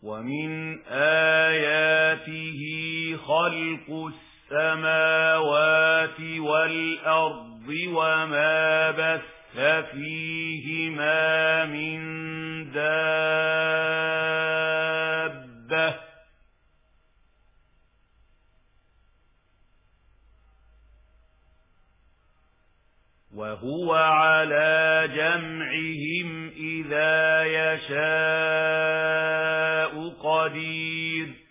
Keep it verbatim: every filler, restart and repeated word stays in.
ومن آياته خلق السماوات والأرض وما بث فيهما من دابة وهو على جمعهم إذا يشاء قدير